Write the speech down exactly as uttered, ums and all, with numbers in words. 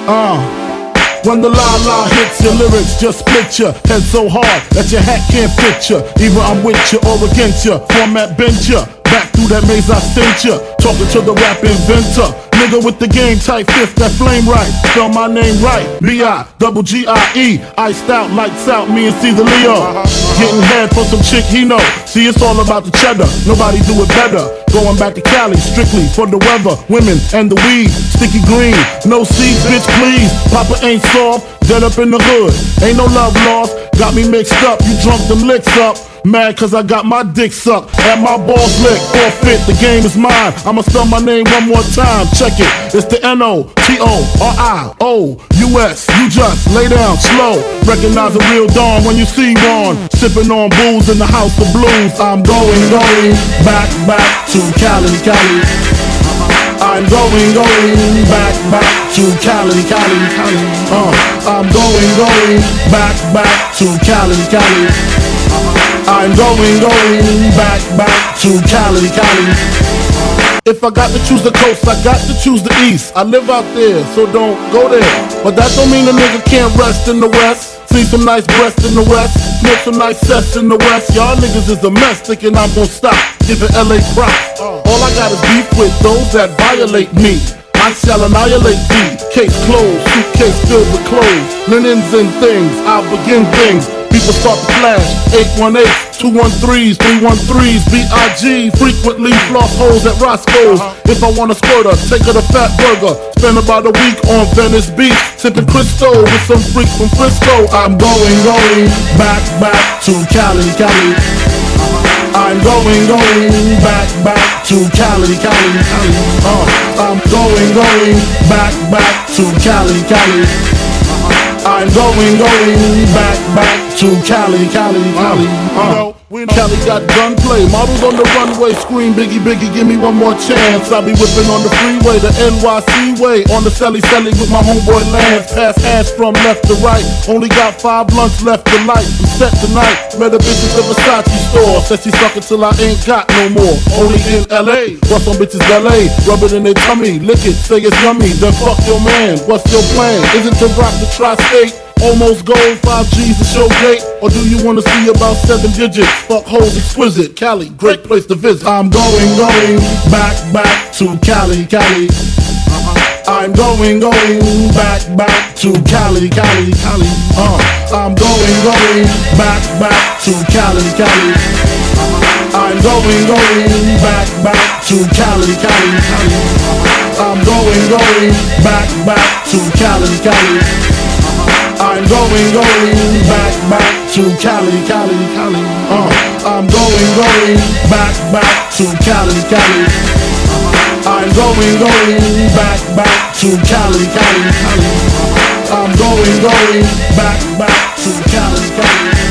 Uh. When the la-la hits your lyrics, just split your head so hard that your hat can't fit you. Either I'm with you or against you. Format bent you. Back through that maze I sent you. Talking to the rap inventor. Nigga with the game type fifth, that flame right. Spell my name right. B I double G I E. Iced out, lights out, me and Caesar Leo. Getting head for some chick he know. See, it's all about the cheddar. Nobody do it better. Going back to Cali, strictly for the weather, women, and the weed. Sticky green, no seeds, bitch, please. Papa ain't soft, dead up in the hood. Ain't no love lost, got me mixed up. You drunk them licks up. Mad cause I got my dick sucked and my balls licked. Forfeit, the game is mine. I'ma spell my name one more time. Check it, it's the N O T O R I O U S. You just lay down slow. Recognize a real dawn when you see one. Sipping on booze in the house of blues. I'm going, going back, back to Cali, Cali. I'm going, going back, back to Cali, Cali, Cali. Uh, I'm going, going back, back to Cali, Cali. I'm going, going back, back to Cali, Cali. If I got to choose the coast, I got to choose the east. I live out there, so don't go there. But that don't mean a nigga can't rest in the west. See some nice breasts in the west, smoke some nice sets in the west. Y'all niggas is a mess, thinking I'm gon' stop giving L A props. All I got is beef with those that violate me. I shall annihilate thee. Case closed, suitcase filled with clothes, linens and things. I'll begin things. People start to flash. eight one eight, two one threes, three one threes, B I G. Frequently floss holes at Roscoe's. If I want a squirter, take her to Fat Burger. Spend about a week on Venice Beach, sipping Cristo with some freaks from Frisco. I'm going, going back, back to Cali, Cali. I'm going, going back, back to Cali, Cali, Cali. Uh, I'm going, going back, back to Cali, Cali. I'm going, going back, back to Cali, Cali, Cali. Uh, uh, Cali got gunplay, models on the runway, scream Biggie, Biggie, give me one more chance. I be whipping on the freeway, the N Y C way, on the celly celly with my homeboy Lance. Pass ass from left to right, only got five blunts left to light. I'm set tonight, met a bitch at the Versace store, said she suck it till I ain't got no more. Only in L A, what's on bitches ballet, rub it in their tummy, lick it, say it's yummy, then fuck your man. What's your plan? Is it to rock the tri-state? Almost gold, five G's to show gate? Or do you wanna see about seven digits? Fuck hoes exquisite, Cali, great place to visit. I'm going, going back, back to Cali, Cali. I'm going, going back, back to Cali, Cali, Cali. Uh, I'm going, going back, back to Cali, Cali. I'm going, going back, back to Cali, Cali, Cali. I'm going, going back, back to Cali, Cali. I'm going, going back, back to Cali, Cali, Cali. Uh, I'm going, going back, back to Cali, Cali. I'm going, going back, back to Cali, Cali, Cali. I'm going, going back, back to Cali, Cali.